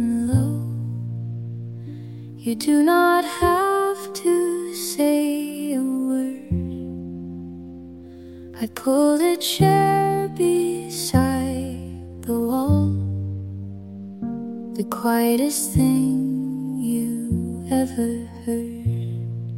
and low. You do not have to say a word. I pulled a chair beside the wall, the quietest thing you ever heard.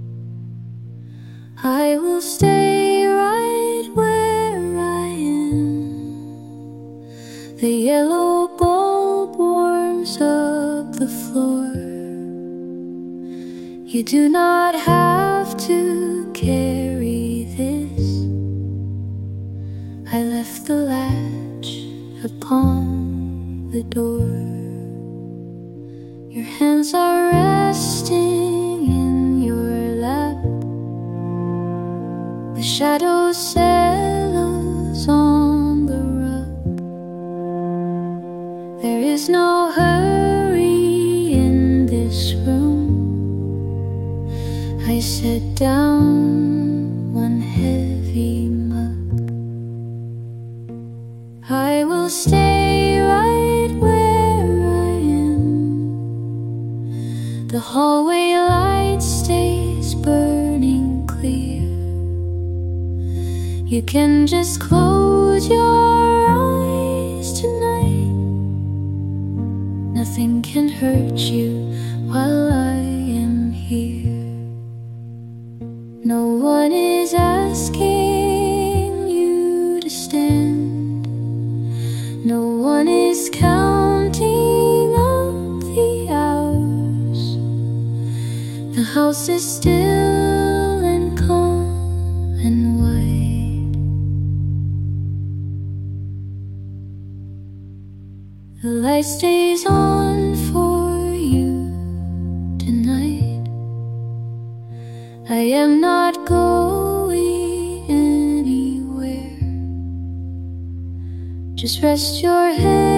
I will stay right where I am. The yellow bulb warms up the floor. You do not have to carry this. I left the latch upon the door. Your hands are resting in your lap. The shadow settles on the rug. There is no hurry in this room. I set down one heavy mug. I will stay right where I am. The hallway light stays burning clear. You can just close your eyes tonight. Nothing can hurt you while I am here. No one is asking you to stand. No one is counting up the hours. The house is still and calm and wide. The light stays on for you tonight. I am not going anywhere. Just rest your head